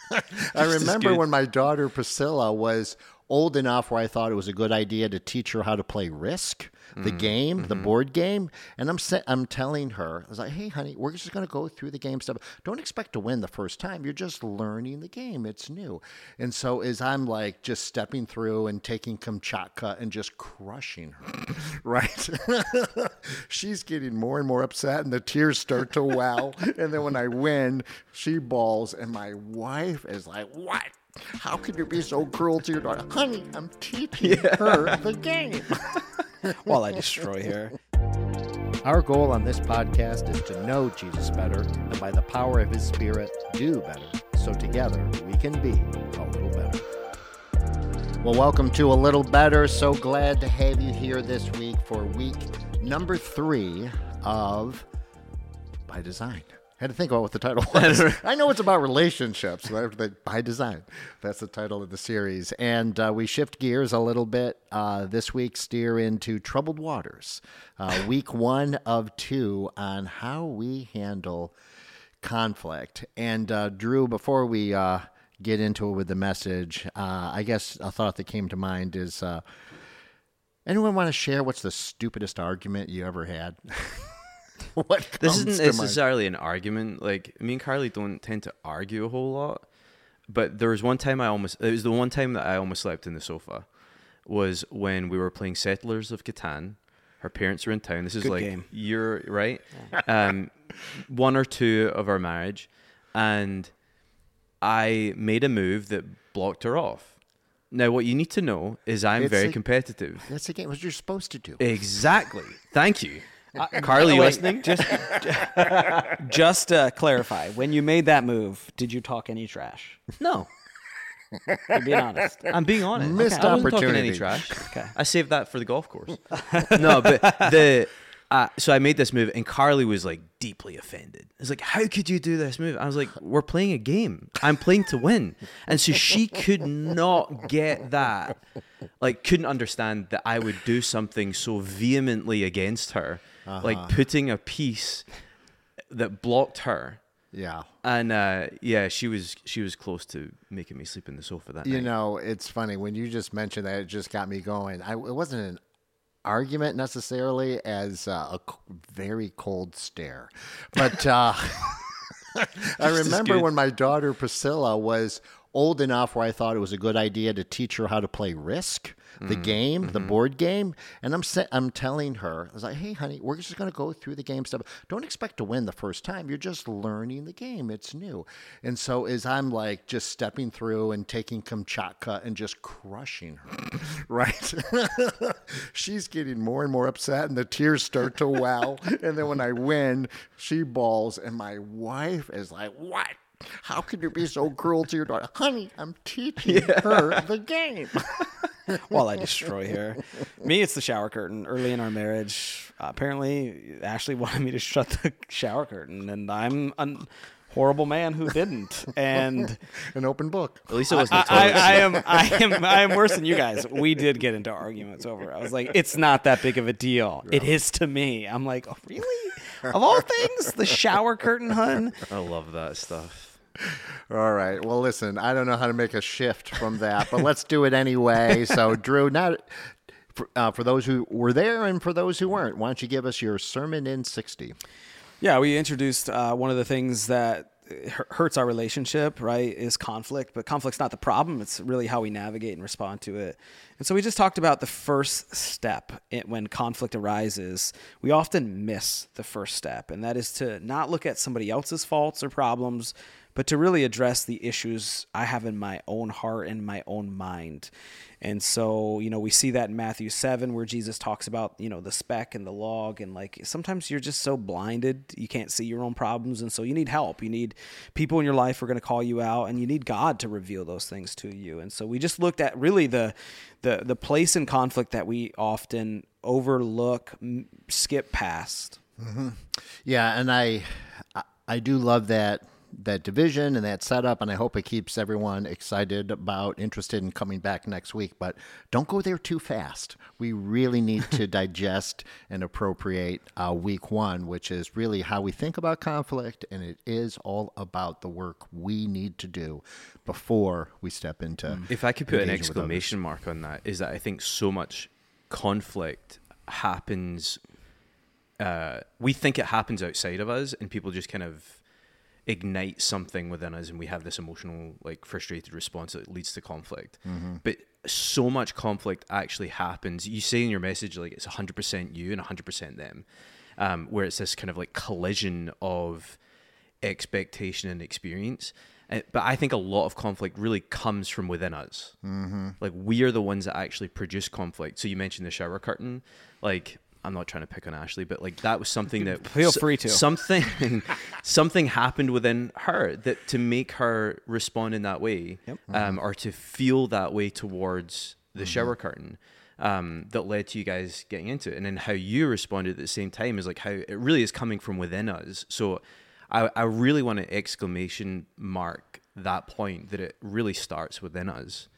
I remember when my daughter Priscilla was old enough where I thought it was a good idea to teach her how to play Risk, the game, the board game. And I'm telling her, I was like, hey, honey, we're just going to go through the game stuff. Don't expect to win the first time. You're just learning the game. It's new. And so as I'm like just stepping through and taking Kamchatka and just crushing her, right? She's getting more and more upset and the tears start to well. And then when I win, she bawls and my wife is like, what? How could you be so cruel to your daughter? Honey, I'm teaching her the game. While I destroy her. Our goal on this podcast is to know Jesus better and by the power of his Spirit, do better. So together we can be a little better. Well, welcome to A Little Better. So glad to have you here this week for week number 3 of By Design. I had to think about what the title was. I know it's about relationships, but By Design. That's the title of the series. And we shift gears a little bit this week, steer into Troubled Waters. Week 1 of 2 on how we handle conflict. And Drew, before we get into it with the message, I guess a thought that came to mind is, anyone want to share what's the stupidest argument you ever had? This isn't necessarily an argument. Like, me and Carly don't tend to argue a whole lot. But there was one time it was the one time that I almost slept in the sofa, was when we were playing Settlers of Catan. Her parents were in town. This is Good like game. year, right? 1 or 2 of our marriage. And I made a move that blocked her off. Now, what you need to know is I'm very competitive. That's the game. What you're supposed to do. Exactly. Thank you. Carly, you listening? Just to clarify, when you made that move, did you talk any trash? No. You're being honest. I'm being honest. Missed I wasn't opportunity. talking any trash. Okay. I saved that for the golf course. No, but so I made this move, and Carly was like deeply offended. I was like, "How could you do this move?" I was like, "We're playing a game. I'm playing to win," and so she could not get that. Like, couldn't understand that I would do something so vehemently against her, like putting a piece that blocked her. Yeah. And she was close to making me sleep in the sofa that night. You know, it's funny when you just mentioned that, it just got me going. It wasn't an argument necessarily as a very cold stare, but I remember when my daughter Priscilla was old enough where I thought it was a good idea to teach her how to play Risk, the game, the board game. And I'm telling her, I was like, hey, honey, we're just going to go through the game stuff. Don't expect to win the first time. You're just learning the game. It's new. And so as I'm like just stepping through and taking Kamchatka and just crushing her, right? She's getting more and more upset and the tears start to well. And then when I win, she bawls and my wife is like, what? How could you be so cruel to your daughter? Honey, I'm teaching her the game. While I destroy her. Me, it's the shower curtain. Early in our marriage, apparently Ashley wanted me to shut the shower curtain, and I'm a horrible man who didn't. And an open book. At least it wasn't a toilet seat. I am worse than you guys. We did get into arguments over it. I was like, it's not that big of a deal. Yeah. It is to me. I'm like, oh, really? Of all things, the shower curtain, hun? I love that stuff. All right. Well, listen, I don't know how to make a shift from that, but let's do it anyway. So, Drew, for those who were there and for those who weren't, why don't you give us your sermon in 60? Yeah, we introduced one of the things that hurts our relationship, right, is conflict. But conflict's not the problem. It's really how we navigate and respond to it. And so we just talked about the first step when conflict arises. We often miss the first step, and that is to not look at somebody else's faults or problems, but to really address the issues I have in my own heart and my own mind. And so, we see that in Matthew 7 where Jesus talks about, the speck and the log. And like, sometimes you're just so blinded, you can't see your own problems. And so you need help. You need people in your life who are going to call you out, and you need God to reveal those things to you. And so we just looked at really the place in conflict that we often overlook, skip past. Mm-hmm. Yeah. And I do love that that division and that setup, and I hope it keeps everyone excited about, interested in coming back next week. But don't go there too fast. We really need to digest and appropriate week one, which is really how we think about conflict, and it is all about the work we need to do before we step into. If I could put an engaging with exclamation mark on that, is that I think so much conflict happens. We think it happens outside of us, and people just kind of ignite something within us, and we have this emotional, like, frustrated response that leads to conflict. But so much conflict actually happens. You say in your message, like, it's 100% you and 100% them, where it's this kind of like collision of expectation and experience. But I think a lot of conflict really comes from within us. Like, we are the ones that actually produce conflict. So you mentioned the shower curtain. Like, I'm not trying to pick on Ashley, but like that was something that Feel free to. Something happened within her that to make her respond in that way, or to feel that way towards the shower curtain, that led to you guys getting into it. And then how you responded at the same time is like how it really is coming from within us. So I really want to exclamation mark that point, that it really starts within us.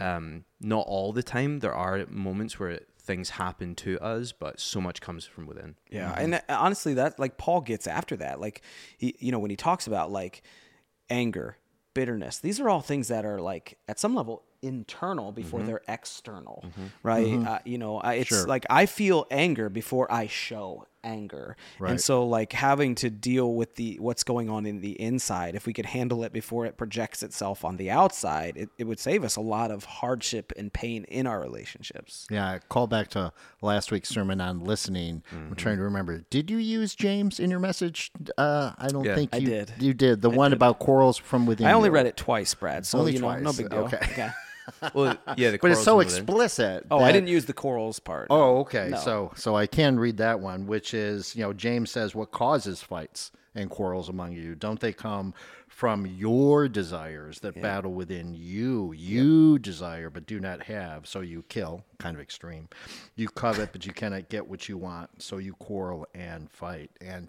Not all the time. There are moments where things happen to us, but so much comes from within. Yeah. And honestly, that, like, Paul gets after that. Like, when he talks about like anger, bitterness, these are all things that are like at some level internal before they're external, right? It's like I feel anger before I show anger, and so like having to deal with what's going on in the inside, if we could handle it before it projects itself on the outside, it would save us a lot of hardship and pain in our relationships. Yeah, call back to last week's sermon on listening. I'm trying to remember. Did you use James in your message? I don't think you did. You did. The one about quarrels from within. I only read it twice, Brad, so Only twice. No big deal. Okay. Well, yeah, But it's so explicit. Oh, I that- didn't use the corals part. Oh, okay. No. So I can read that one, which is, James says, what causes fights and quarrels among you? Don't they come from your desires that battle within you? You desire but do not have, so you kill. Kind of extreme. You covet but you cannot get what you want, so you quarrel and fight. And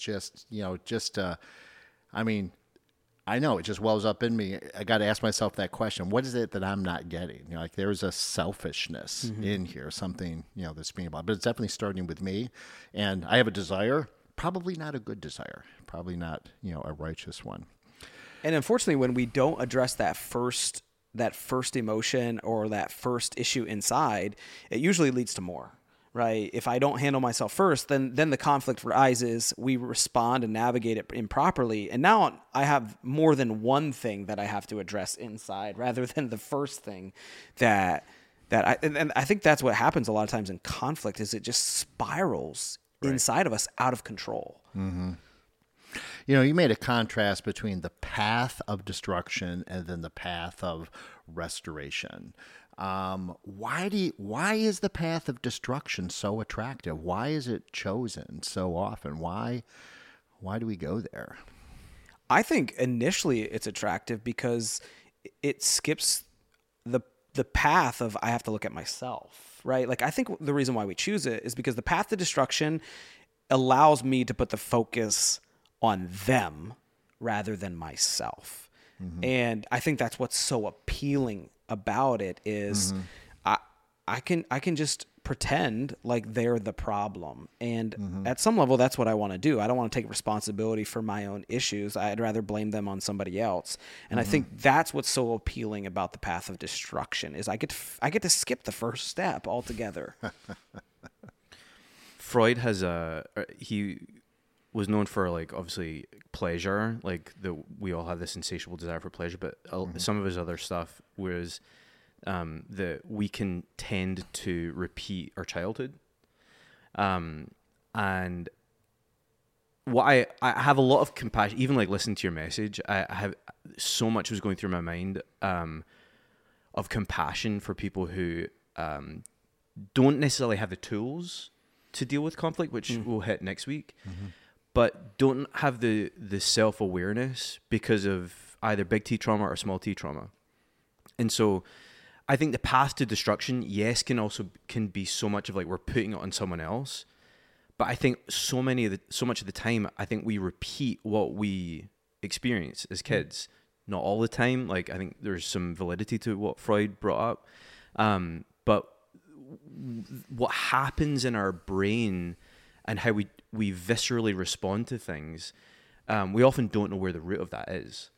I know it just wells up in me. I got to ask myself that question. What is it that I'm not getting? Like there's a selfishness in here, something, that's being about, but it's definitely starting with me. And I have a desire, probably not a good desire, probably not, a righteous one. And unfortunately, when we don't address that first emotion or that first issue inside, it usually leads to more. Right. If I don't handle myself first, then the conflict rises. We respond and navigate it improperly. And now I have more than one thing that I have to address inside rather than the first thing and I think that's what happens a lot of times in conflict is it just spirals inside of us out of control. You made a contrast between the path of destruction and then the path of restoration. Why is the path of destruction so attractive? Why is it chosen so often? Why do we go there? I think initially it's attractive because it skips the path of I have to look at myself, right? Like I think the reason why we choose it is because the path to destruction allows me to put the focus on them rather than myself. And I think that's what's so appealing about it is I can just pretend like they're the problem. And at some level, that's what I want to do. I don't want to take responsibility for my own issues. I'd rather blame them on somebody else. And I think that's what's so appealing about the path of destruction is I get to skip the first step altogether. Freud he was known for like obviously pleasure, like we all have this insatiable desire for pleasure, but some of his other stuff was that we can tend to repeat our childhood. And what I have a lot of compassion, even like listening to your message, I have so much was going through my mind of compassion for people who don't necessarily have the tools to deal with conflict, which we'll hit next week, but don't have the self-awareness because of either big T trauma or small T trauma. And so I think the path to destruction, yes, can be so much of like we're putting it on someone else. But I think so much of the time, I think we repeat what we experience as kids. Not all the time. Like, I think there's some validity to what Freud brought up. But what happens in our brain and how we viscerally respond to things, we often don't know where the root of that is.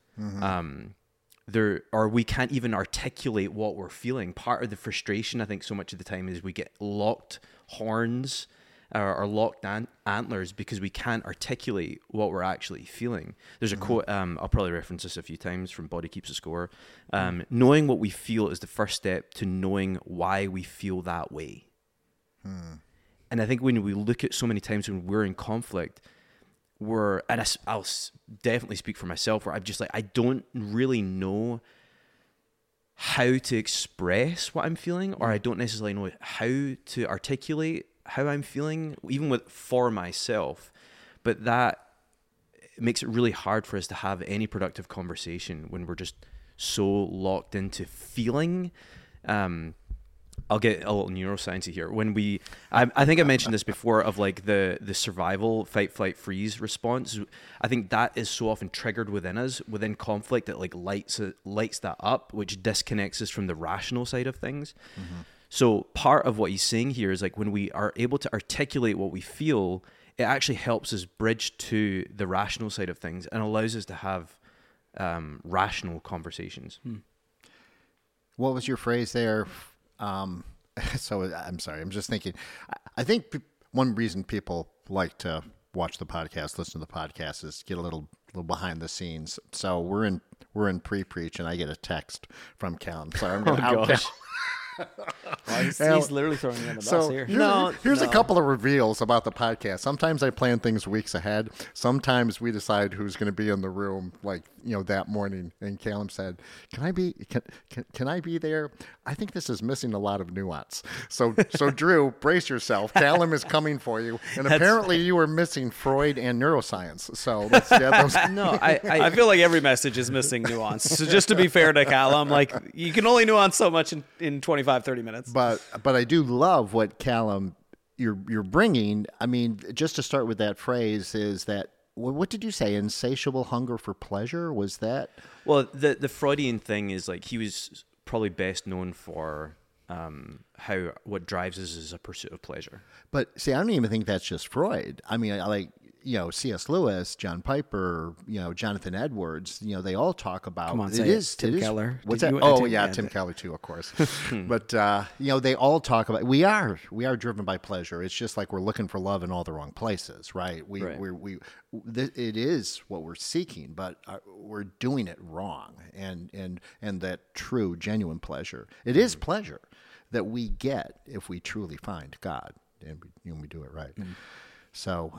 Or we can't even articulate what we're feeling. Part of the frustration, I think, so much of the time is we get locked horns or locked antlers because we can't articulate what we're actually feeling. There's a quote, I'll probably reference this a few times, from Body Keeps the Score. Knowing what we feel is the first step to knowing why we feel that way. And I think when we look at so many times when we're in conflict, I'll definitely speak for myself, where I'm just like, I don't really know how to express what I'm feeling, or I don't necessarily know how to articulate how I'm feeling, even for myself. But that makes it really hard for us to have any productive conversation when we're just so locked into feeling. I'll get a little neuroscience here. I think I mentioned this before, of like the survival, fight, flight, freeze response. I think that is so often triggered within us, within conflict, that like lights that up, which disconnects us from the rational side of things. So part of what he's saying here is like, when we are able to articulate what we feel, it actually helps us bridge to the rational side of things and allows us to have rational conversations. What was your phrase there? So I'm sorry. I'm just thinking. I think one reason people like to watch the podcast, listen to the podcast, is get a little behind the scenes. So we're in pre-preach, and I get a text from Callum. So I'm going to He's literally throwing me on the bus here. Here's a couple of reveals about the podcast. Sometimes I plan things weeks ahead. Sometimes we decide who's going to be in the room, like, that morning. And Callum said, "Can I be there? I think this is missing a lot of nuance." So Drew, brace yourself. Callum is coming for you. And apparently you were missing Freud and neuroscience. So let's get those. No, I feel like every message is missing nuance. So just to be fair to Callum, like, you can only nuance so much in 25-30 minutes. But I do love what Callum you're bringing. I mean, just to start with that phrase, is that, what did you say? Insatiable hunger for pleasure? Was that? Well, the Freudian thing is, like, he was probably best known for what drives us is a pursuit of pleasure. But see, I don't even think that's just Freud. I mean, I like, C.S. Lewis, John Piper, Jonathan Edwards, they all talk about. Come on, Tim Keller. What's that? Tim Keller too, of course. But they all talk about. We are driven by pleasure. It's just like we're looking for love in all the wrong places, right? It is what we're seeking, but we're doing it wrong. And that true, genuine pleasure, it is pleasure that we get if we truly find God and we do it right. So,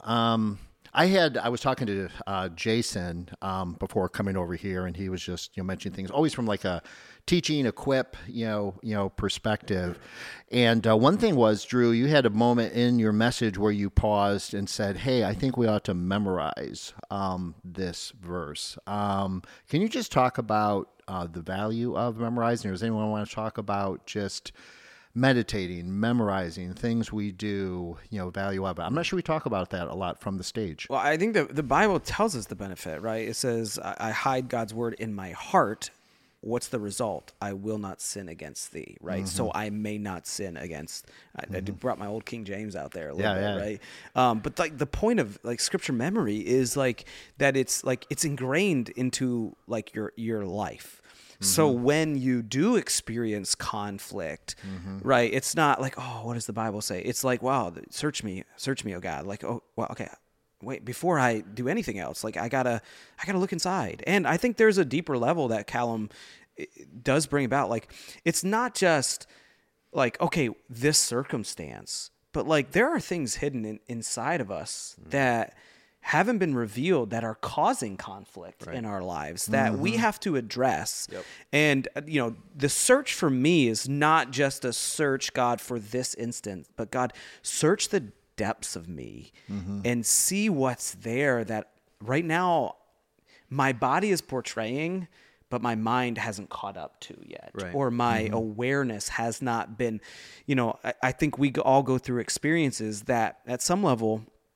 I was talking to Jason before coming over here, and he was just mentioning things always from like a teaching, equip perspective. And one thing was, Drew, you had a moment in your message where you paused and said, "Hey, I think we ought to memorize this verse." Can you just talk about the value of memorizing, or does anyone want to talk about just meditating, memorizing, things we do, value of it? I'm not sure we talk about that a lot from the stage. Well, I think the Bible tells us the benefit, right? It says, I hide God's word in my heart. What's the result? I will not sin against thee, right? So I may not sin against. I brought my old King James out there a little bit, right? But like the point of like scripture memory is like that it's ingrained into like your life. So when you do experience conflict, right, it's not like, oh, what does the Bible say? It's like, wow, search me, oh God. Like, oh, well, okay, wait, before I do anything else, like I gotta look inside. And I think there's a deeper level that Callum does bring about. Like, it's not just like, okay, this circumstance, but like there are things hidden inside of us that haven't been revealed that are causing conflict in our lives that we have to address. And, the search for me is not just a search, God, for this instant, but God, search the depths of me and see what's there that right now my body is portraying, but my mind hasn't caught up to yet, or my awareness has not been, I think we all go through experiences that at some level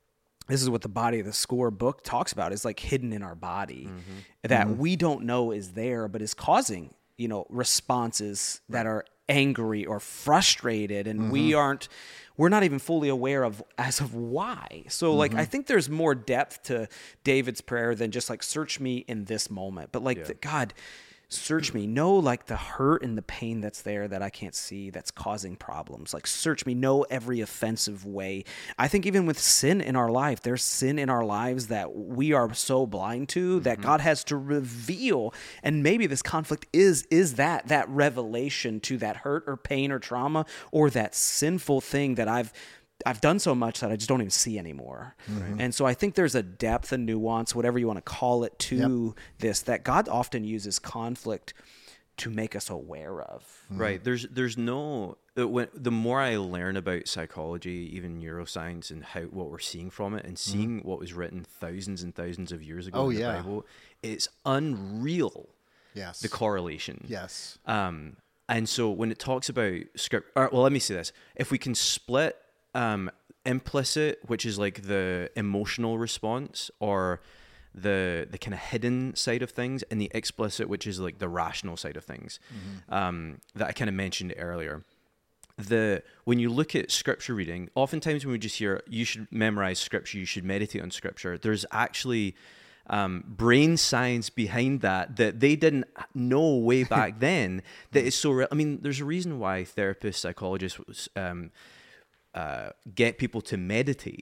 this is what the Body of the Score book talks about, is like hidden in our body that we don't know is there, but is causing, responses that are angry or frustrated. And we're not even fully aware of why. So like, I think there's more depth to David's prayer than just like, search me in this moment, but like God, search me, know like the hurt and the pain that's there that I can't see, that's causing problems. Like, search me, know every offensive way. I think even with sin in our life, there's sin in our lives that we are so blind to that God has to reveal. And maybe this conflict is that revelation to that hurt or pain or trauma or that sinful thing that I've done so much that I just don't even see anymore. And so I think there's a depth and nuance, whatever you want to call it, to this, that God often uses conflict to make us aware of. Right. There's no, the more I learn about psychology, even neuroscience, and what we're seeing from it, and seeing what was written thousands and thousands of years ago in the Bible, it's unreal. Yes. The correlation. Yes. And so when it talks about script, well, let me say this. If we can split implicit, which is like the emotional response or the kind of hidden side of things, and the explicit, which is like the rational side of things, that I kind of mentioned earlier. When you look at scripture reading, oftentimes when we just hear, you should memorize scripture, you should meditate on scripture, there's actually brain science behind that they didn't know way back then, that is so real. I mean, there's a reason why therapists, psychologists get people to meditate.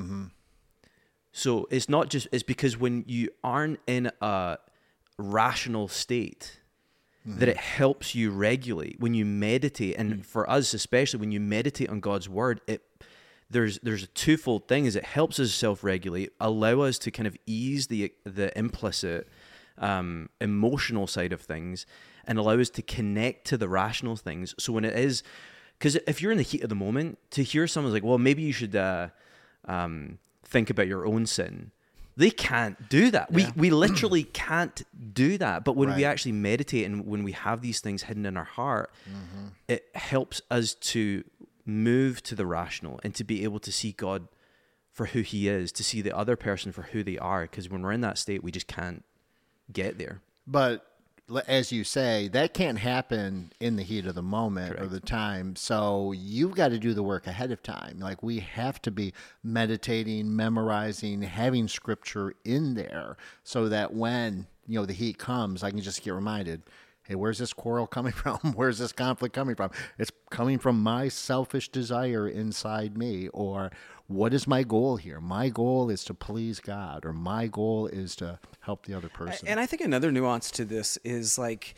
So it's not just, it's because when you aren't in a rational state, that it helps you regulate when you meditate. And for us, especially when you meditate on God's word, there's a twofold thing: is it helps us self-regulate, allow us to kind of ease the implicit emotional side of things, and allow us to connect to the rational things. So when it is, because if you're in the heat of the moment, to hear someone's like, well, maybe you should think about your own sin. They can't do that. We literally can't do that. But when we actually meditate and when we have these things hidden in our heart, it helps us to move to the rational and to be able to see God for who he is, to see the other person for who they are. Because when we're in that state, we just can't get there. But as you say, that can't happen in the heat of the moment or the time. So you've got to do the work ahead of time. Like, we have to be meditating, memorizing, having scripture in there so that when, the heat comes, I can just get reminded, hey, where's this quarrel coming from? Where's this conflict coming from? It's coming from my selfish desire inside me. Or what is my goal here? My goal is to please God, or my goal is to help the other person. And I think another nuance to this is like,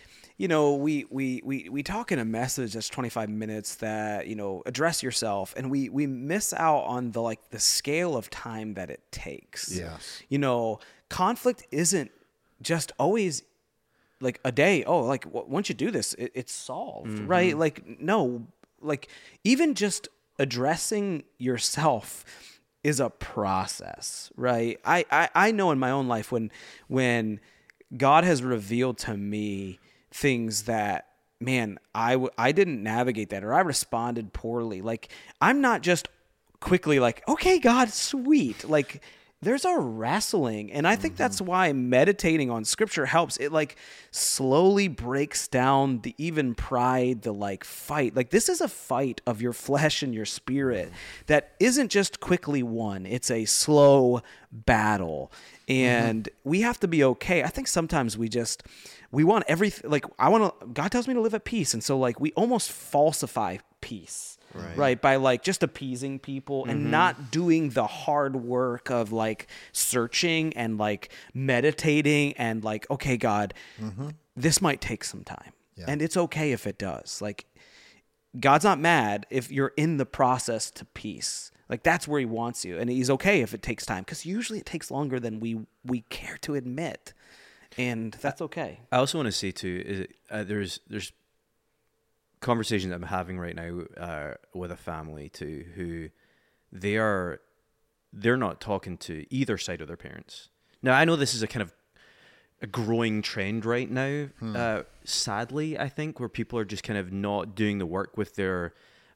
we talk in a message that's 25 minutes that, address yourself, and we miss out on the scale of time that it takes. Yes. Conflict isn't just always like a day. Oh, like once you do this, it's solved, right? Like, no, like even just addressing yourself is a process, right? I know in my own life when God has revealed to me things that, man, I didn't navigate that, or I responded poorly. Like, I'm not just quickly like, okay, God, sweet. Like, there's a wrestling. And I think that's why meditating on scripture helps. It slowly breaks down the even pride, the fight. Like, this is a fight of your flesh and your spirit that isn't just quickly won. It's a slow battle. And we have to be okay. I think sometimes we want everything. God tells me to live at peace. And so we almost falsify peace. Right. By just appeasing people and not doing the hard work of searching and meditating and okay, God, this might take some time. Yeah. And it's okay if it does. God's not mad if you're in the process to peace. That's where he wants you. And he's okay if it takes time, because usually it takes longer than we care to admit. And that's okay. I also want to say too, is there's conversation I'm having right now with a family too, who they're not talking to either side of their parents. Now, I know this is a kind of a growing trend right now, sadly, I think, where people are just kind of not doing the work with their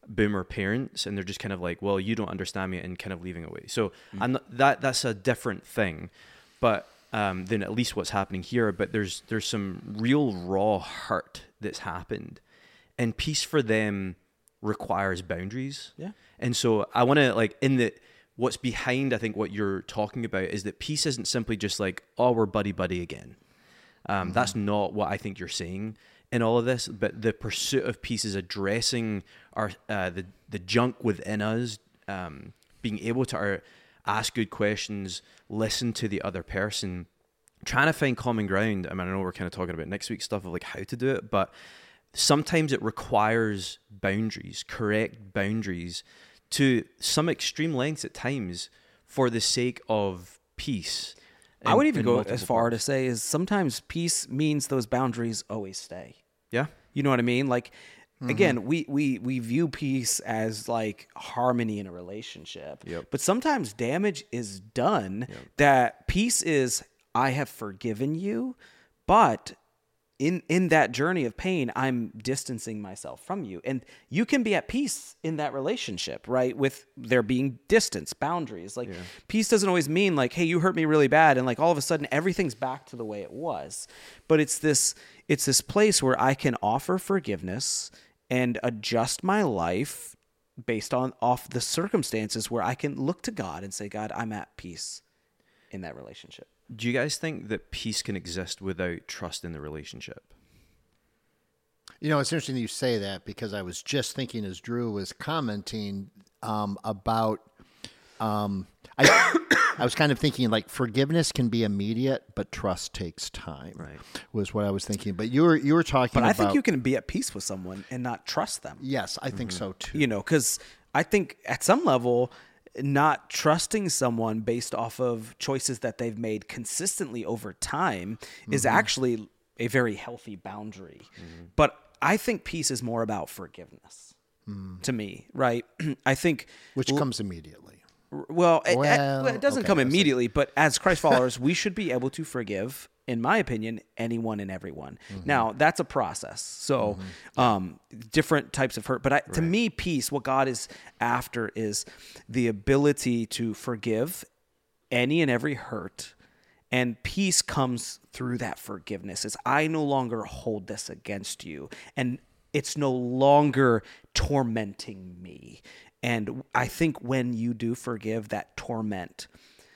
boomer parents, and they're just kind of like, well, you don't understand me, and kind of leaving away. So I'm not, that's a different thing, but than at least what's happening here. But there's some real raw hurt that's happened, and peace for them requires boundaries. Yeah. And so I want to, like, what's behind, I think what you're talking about is that peace isn't simply just like, oh, we're buddy again. That's not what I think you're saying in all of this, but the pursuit of peace is addressing our the junk within us, being able to ask good questions, listen to the other person, trying to find common ground. I mean, I know we're kind of talking about next week's stuff of like how to do it, but sometimes it requires boundaries, correct boundaries, to some extreme lengths at times for the sake of peace. I would even go as far to say is sometimes peace means those boundaries always stay. Yeah. You know what I mean? Like, again, we view peace as like harmony in a relationship. Yep. But sometimes damage is done that peace is, I have forgiven you, but in that journey of pain, I'm distancing myself from you. And you can be at peace in that relationship, right? With there being distance, boundaries. Like peace doesn't always mean like, hey, you hurt me really bad, and like all of a sudden everything's back to the way it was. But it's this place where I can offer forgiveness and adjust my life based off the circumstances, where I can look to God and say, God, I'm at peace in that relationship. Do you guys think that peace can exist without trust in the relationship? You know, it's interesting you say that, because I was just thinking as Drew was commenting about, I was kind of thinking like forgiveness can be immediate, but trust takes time. Right. Was what I was thinking. But you were talking But about. I think you can be at peace with someone and not trust them. Yes, I think so too. You know, because I think at some level, not trusting someone based off of choices that they've made consistently over time is actually a very healthy boundary. But I think peace is more about forgiveness to me, right? I think Which comes immediately. Well, it doesn't okay, come I see. immediately, but as Christ followers, we should be able to forgive, in my opinion, anyone and everyone. Now, that's a process. So different types of hurt. But to me, peace, what God is after is the ability to forgive any and every hurt. And peace comes through that forgiveness. It's, I no longer hold this against you. And it's no longer tormenting me. And I think when you do forgive, that torment,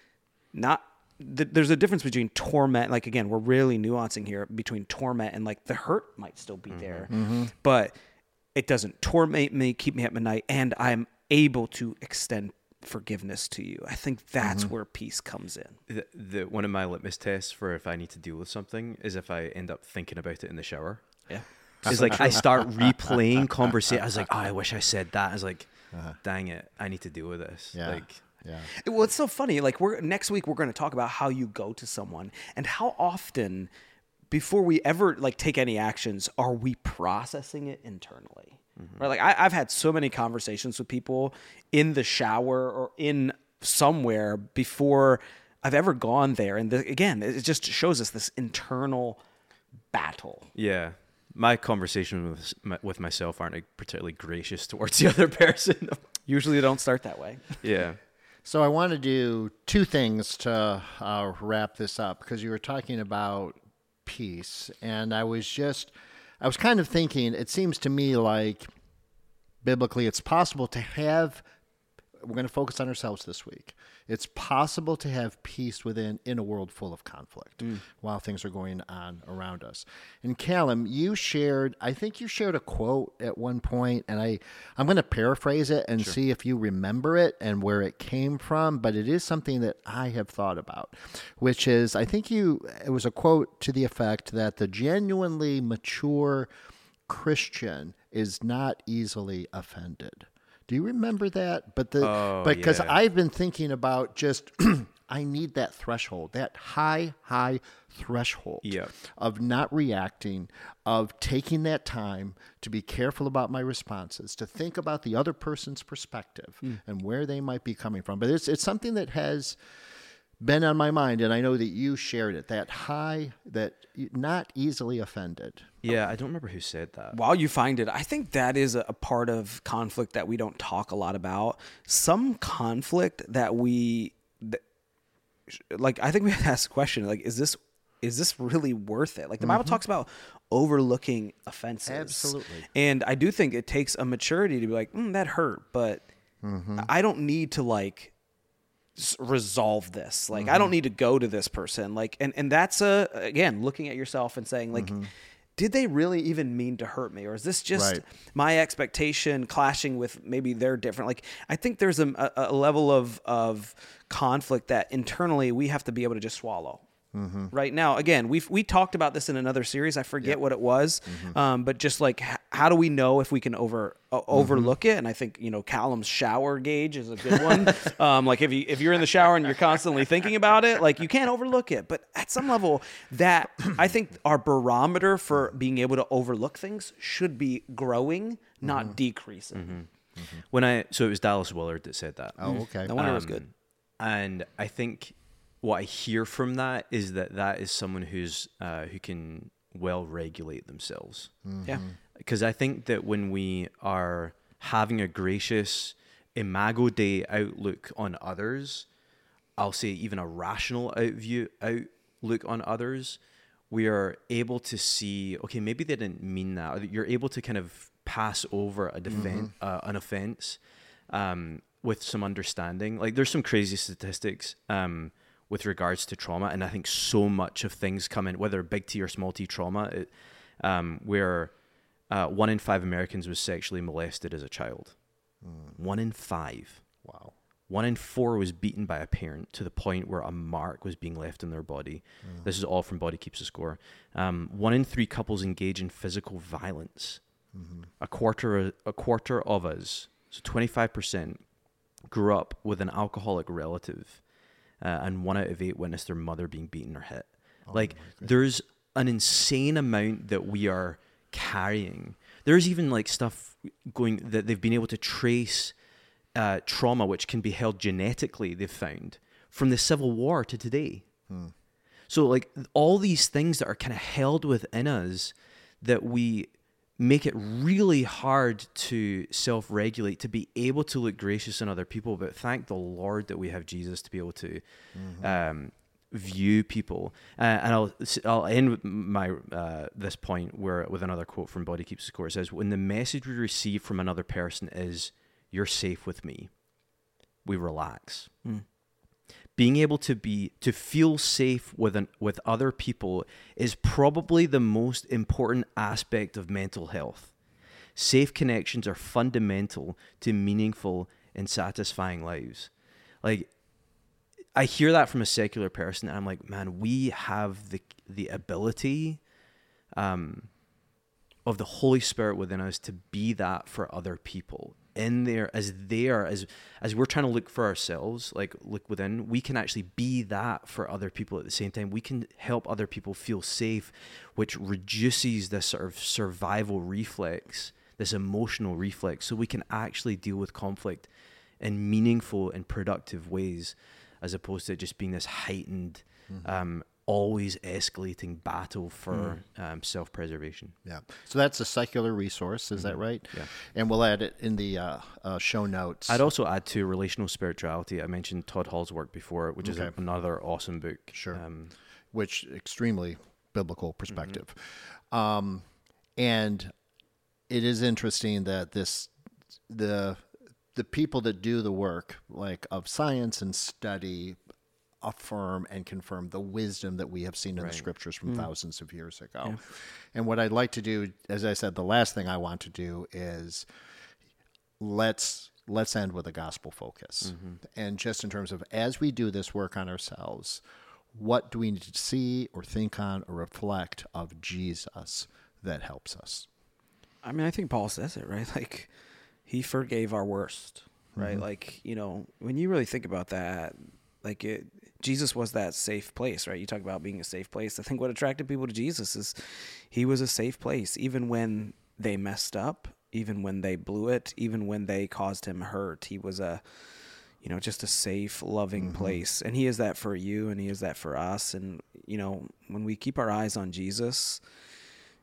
there's a difference between torment. Like, again, we're really nuancing here between torment and like the hurt might still be there, but it doesn't torment me, keep me up at night, and I'm able to extend forgiveness to you. I think that's where peace comes in. One of my litmus tests for if I need to deal with something is if I end up thinking about it in the shower. Yeah. It's like I start replaying conversation. I was like, oh, I wish I said that. I was like, dang it, I need to deal with this. Yeah. Like, Yeah. Well, it's so funny. Like next week, we're going to talk about how you go to someone and how often, before we ever like take any actions, are we processing it internally? Right? Like I've had so many conversations with people in the shower or in somewhere before I've ever gone there. And again, it just shows us this internal battle. yeah. My conversations with myself aren't particularly gracious towards the other person. Usually they don't start that way. Yeah. So I want to do two things to wrap this up, because you were talking about peace, and I was kind of thinking, it seems to me like biblically it's possible to have, we're going to focus on ourselves this week. It's possible to have peace in a world full of conflict while things are going on around us. And Callum, I think you shared a quote at one point, and I'm going to paraphrase it and see if you remember it and where it came from, but it is something that I have thought about, which is, it was a quote to the effect that the genuinely mature Christian is not easily offended. Do you remember that? Because I've been thinking about just, I need that threshold, that high threshold of not reacting, of taking that time to be careful about my responses, to think about the other person's perspective and where they might be coming from. But it's something that has been on my mind, and I know that you shared it, that not easily offended. Yeah, I don't remember who said that. While you find it, I think that is a part of conflict that we don't talk a lot about. Some conflict that I think we have to ask the question, like, is this really worth it? Like the Bible talks about overlooking offenses. Absolutely. And I do think it takes a maturity to be like, that hurt, but I don't need to like resolve this. Like I don't need to go to this person. Like, and that's again, looking at yourself and saying like, did they really even mean to hurt me? Or is this just my expectation clashing with maybe they're different? Like, I think there's a level of conflict that internally we have to be able to just swallow. Right now, again, we talked about this in another series. I forget what it was, but just like how do we know if we can overlook it? And I think Callum's shower gauge is a good one. Like if you're in the shower and you're constantly thinking about it, like you can't overlook it. But at some level, that I think our barometer for being able to overlook things should be growing, not decreasing. So it was Dallas Willard that said that. Oh, okay. No wonder it was good. And I think what I hear from that is that is someone who can well regulate themselves. Yeah. Because I think that when we are having a gracious Imago Dei outlook on others, I'll say even a rational outlook on others, we are able to see, okay, maybe they didn't mean that. Or you're able to kind of pass over an offense with some understanding. Like there's some crazy statistics with regards to trauma, and I think so much of things come in, whether big T or small T trauma, where 1 in 5 Americans was sexually molested as a child. 1 in 5. Wow. 1 in 4 was beaten by a parent to the point where a mark was being left in their body. This is all from Body Keeps the Score. 1 in 3 couples engage in physical violence. A quarter of us, so 25%, grew up with an alcoholic relative. And 1 out of 8 witnessed their mother being beaten or hit. There's an insane amount that we are carrying. There's even like stuff going that they've been able to trace trauma, which can be held genetically, they've found, from the Civil War to today. So like all these things that are kind of held within us that we make it really hard to self-regulate, to be able to look gracious on other people. But thank the Lord that we have Jesus to be able to view people. And I'll end with my this point with another quote from Body Keeps the Score. It says, "When the message we receive from another person is, 'You're safe with me,' we relax." Being able to feel safe with other people is probably the most important aspect of mental health. Safe connections are fundamental to meaningful and satisfying lives. Like, I hear that from a secular person, and I'm like, man, we have the ability of the Holy Spirit within us to be that for other people. In there, as we're trying to look for ourselves, like look within, we can actually be that for other people at the same time. We can help other people feel safe, which reduces this sort of survival reflex, this emotional reflex, so we can actually deal with conflict in meaningful and productive ways, as opposed to just being this heightened, always escalating battle for self-preservation. Yeah. So that's a secular resource. Is that right? Yeah. And we'll add it in the show notes. I'd also add to Relational Spirituality. I mentioned Todd Hall's work before, which is another awesome book. Sure. Which extremely biblical perspective. And it is interesting that the people that do the work like of science and study affirm and confirm the wisdom that we have seen in the scriptures from thousands of years ago. Yeah. And what I'd like to do, as I said, the last thing I want to do is let's end with a gospel focus. And just in terms of, as we do this work on ourselves, what do we need to see or think on or reflect of Jesus that helps us? I mean, I think Paul says it, right? Like, he forgave our worst, right? Like, when you really think about that, like Jesus was that safe place, right? You talk about being a safe place. I think what attracted people to Jesus is he was a safe place, even when they messed up, even when they blew it, even when they caused him hurt. He was just a safe, loving place. And he is that for you, and he is that for us. And, when we keep our eyes on Jesus,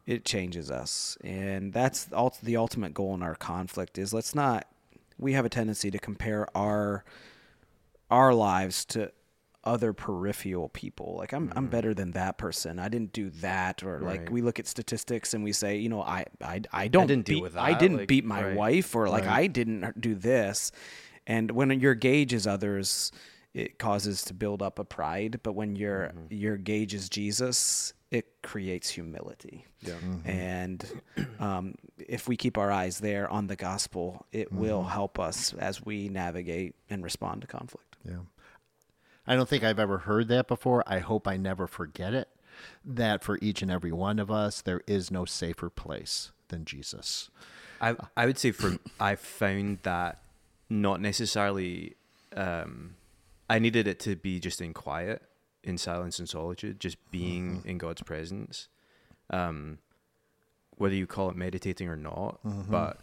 it changes us. And that's the ultimate goal in our conflict is we have a tendency to compare our lives to other peripheral people. Like I'm better than that person. I didn't do that. Or like we look at statistics and we say, you know, I didn't beat my wife, or like I didn't do this. And when your gauge is others, it causes to build up a pride. But when your gauge is Jesus, it creates humility. Yeah. And if we keep our eyes there on the gospel, it will help us as we navigate and respond to conflict. Yeah. I don't think I've ever heard that before. I hope I never forget it, that for each and every one of us, there is no safer place than Jesus. I would say I found that not necessarily, I needed it to be just in quiet, in silence and solitude, just being in God's presence. Whether you call it meditating or not, but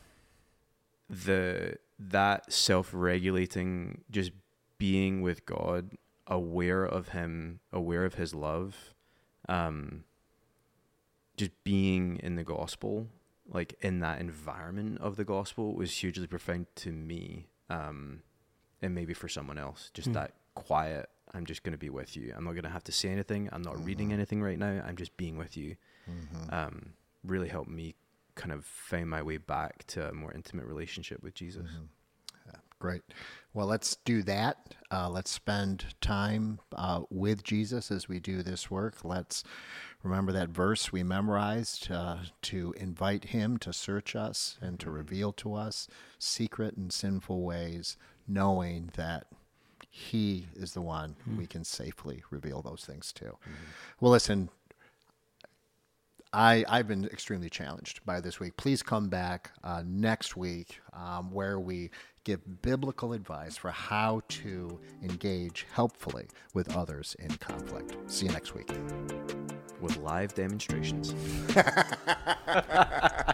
that self-regulating, just being with God, aware of him, aware of his love, just being in the gospel, like in that environment of the gospel, was hugely profound to me, and maybe for someone else. Just that quiet, I'm just going to be with you. I'm not going to have to say anything. I'm not reading anything right now. I'm just being with you. Really helped me kind of find my way back to a more intimate relationship with Jesus. Great. Well, let's do that. Let's spend time with Jesus as we do this work. Let's remember that verse we memorized to invite him to search us and to reveal to us secret and sinful ways, knowing that he is the one we can safely reveal those things to. Well, listen, I've been extremely challenged by this week. Please come back next week where we give biblical advice for how to engage helpfully with others in conflict. See you next week. With live demonstrations.